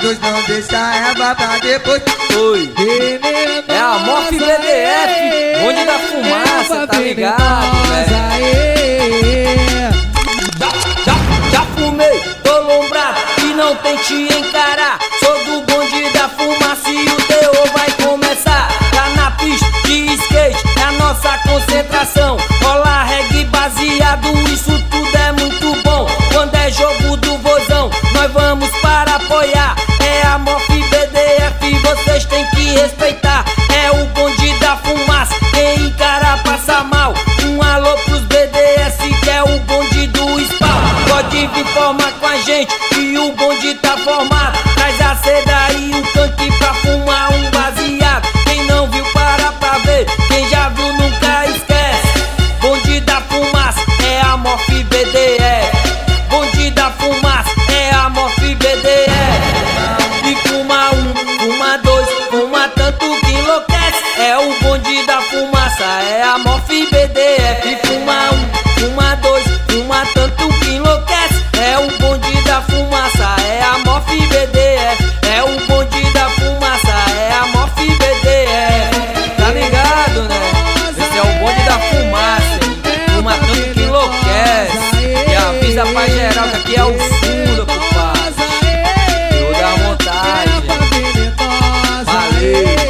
dois, não deixa ela pra depois. Oi, é a Morph BDF, bonde da fumaça, tá ligado, velho? Já fumei, tô lombrado e não tente encarar. Sou do bonde da fumaça e o teor vai começar. Tá na pista de skate, é a nossa concentração. Rola reggae baseado, isso tudo é muito bom. Quando é jogo do vozão, nós vamos para apoiar. É a Morph BDF, vocês têm que respeitar. É o bonde da fumaça, quem encara passa mal. Um alô pros BDS, que é o bonde do spawn. Pode vir formar com a gente, que o bonde tá formado. Traz a seda e o tanque pra fumar um baseado. Quem não viu, para pra ver, quem já viu nunca esquece. Bonde da fumaça, é a Morph BDF. Bonde da fumaça, é a Morph BDF. E fuma um, fuma dois, fuma tanto que enlouquece. É o bonde da fumaça, é a Morph BDF. E fuma um, fuma dois, fuma tanto que enlouquece. É o bonde da fumaça, é a Morph BDF. É o bonde da fumaça, é a Morph BDF. Tá ligado, né? Esse é o bonde da fumaça, hein? Fuma tanto que enlouquece. E avisa pra geral que aqui é o fundo, compadre. Eu dá vontade. Valeu.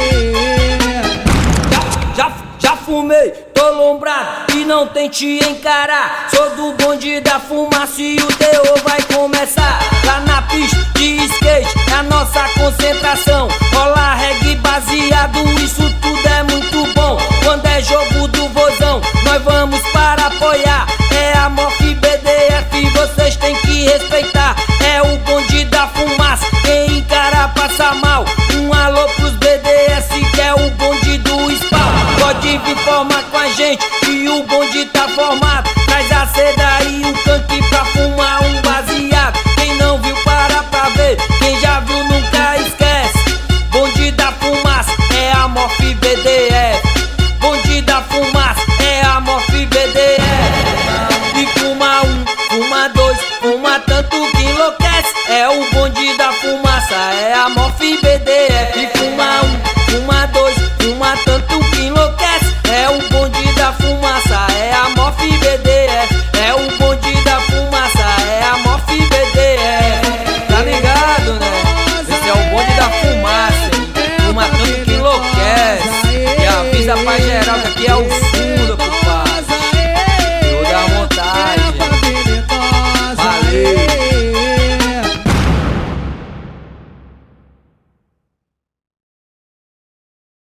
Já fumei, tô lombrado e não tente encarar. Sou do bonde da fumaça e o teor vai começar. Lá na pista de skate, é a nossa concentração. Rola reggae baseado, isso tudo é muito bom. Quando é jogo do vozão, nós vamos para apoiar. É a Morph BDF, vocês têm que respeitar. É o bonde da fumaça, quem encara passa mal. Um alô pros BDS, que é o bonde do spawn. Pode vir formar com a gente, que o bonde tá formado. Traz a seda e o tanque pra fumar um baseado. Quem não viu, para pra ver, quem já viu nunca esquece. Bonde da fumaça, é a Morph BDF. Bonde da fumaça, é a Morph BDF. E fuma um, fuma dois, fuma tanto que enlouquece. É o bonde da fumaça, é a Morph BDF. E fuma um, fuma dois, fuma tanto que enlouquece. É o bonde da fumaça, é a Morph BDF. É o bonde da fumaça, é a Morph BDF. Tá ligado, né? Esse é o bonde da fumaça, hein? Fuma tanto que enlouquece. E avisa pra geral que aqui é o